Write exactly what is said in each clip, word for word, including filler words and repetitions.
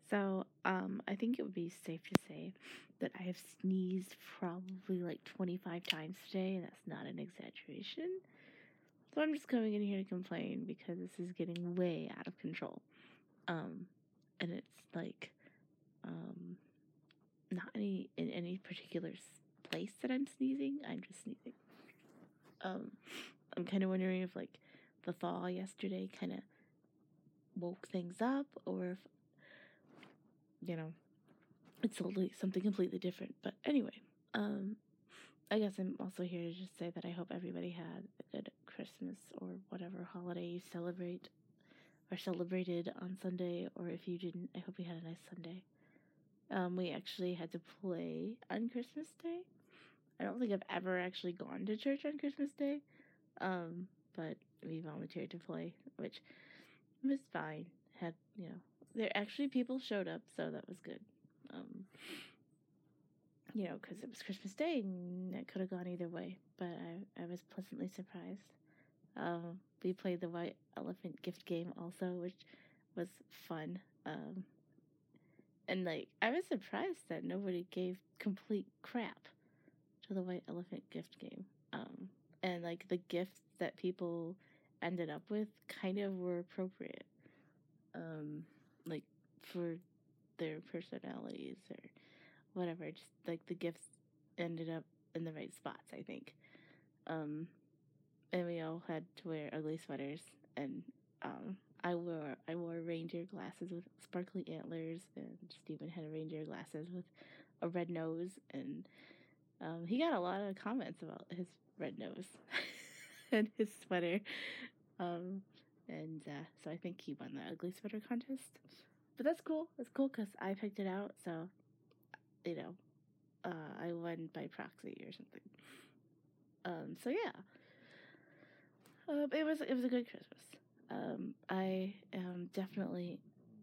So, um, I think it would be safe to say that I have sneezed probably like twenty-five times today, and that's not an exaggeration. So I'm just coming in here to complain because this is getting way out of control. Um, and it's like, um, not any in any particular place that I'm sneezing. I'm just sneezing. Um, I'm kind of wondering if like the thaw yesterday kind of woke things up, or if you know it's totally something completely different. But anyway, um, I guess I'm also here to just say that I hope everybody had a good Christmas or whatever holiday you celebrate or celebrated on Sunday, or if you didn't, I hope you had a nice Sunday. Um, we actually had to play on Christmas Day. I don't think I've ever actually gone to church on Christmas Day, um, but we volunteered to play, which was fine. Had, you know, there actually people showed up, so that was good. Um, you know, because it was Christmas Day and it could have gone either way, but I, I was pleasantly surprised. Um, we played the White Elephant gift game also, which was fun. Um, and like, I was surprised that nobody gave complete crap to the White Elephant gift game. Um, and like the gifts that people ended up with kind of were appropriate. Um, like for their personalities or whatever. Just like the gifts ended up in the right spots, I think. Um, and we all had to wear ugly sweaters, and um, I wore I wore reindeer glasses with sparkly antlers, and Stephen had reindeer glasses with a red nose, and um, he got a lot of comments about his red nose and his sweater. Um, and uh, so I think he won the ugly sweater contest. But that's cool. That's cool because I picked it out, so you know, uh, I won by proxy or something. Um, so yeah, um, it was it was a good Christmas. Um, I am definitely.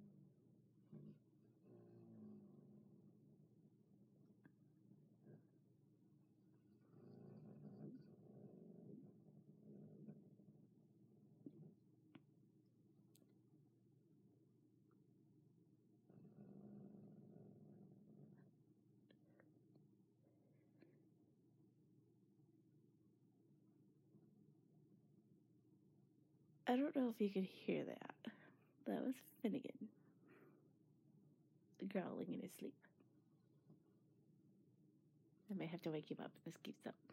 I don't know if you could hear that. That was Finnegan growling in his sleep. I might have to wake him up if this keeps up.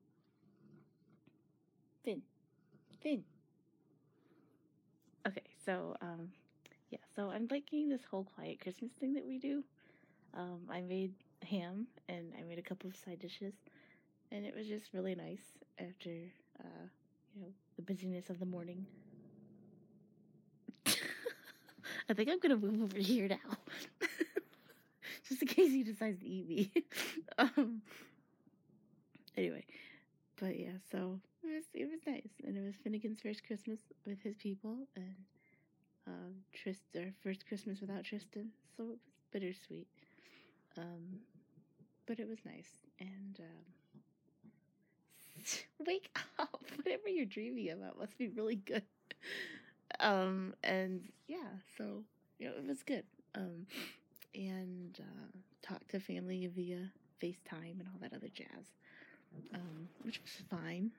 Finn, Finn. Okay, so um, yeah, so I'm liking this whole quiet Christmas thing that we do. Um, I made ham and I made a couple of side dishes, and it was just really nice after uh, you know, the busyness of the morning. I think I'm gonna move over here now, just in case he decides to eat me. um, anyway, but yeah, so it was it was nice, and it was Finnegan's first Christmas with his people, and um, Trist our first Christmas without Tristan, so it was bittersweet. Um, but it was nice, and um, wake up! Whatever you're dreaming about must be really good. Um, and yeah, so you know, it was good. Um, and uh, talk to family via FaceTime and all that other jazz, um, which was fine.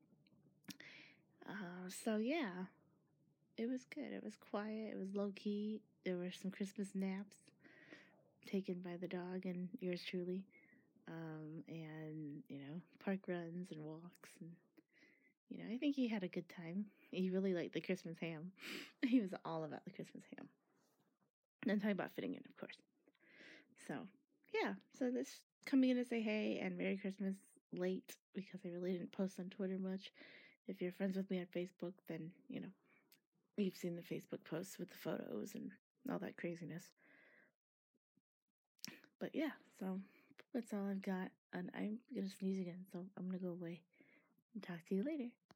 Uh, so yeah, it was good. It was quiet. It was low key. There were some Christmas naps taken by the dog and yours truly, um, and you know, park runs and walks, and you know, I think he had a good time. He really liked the Christmas ham. He was all about the Christmas ham. And I'm talking about fitting in, of course. So, yeah. So this coming in to say hey and Merry Christmas late because I really didn't post on Twitter much. If you're friends with me on Facebook, then, you know, you've seen the Facebook posts with the photos and all that craziness. But yeah, so that's all I've got. And I'm going to sneeze again, so I'm going to go away and talk to you later.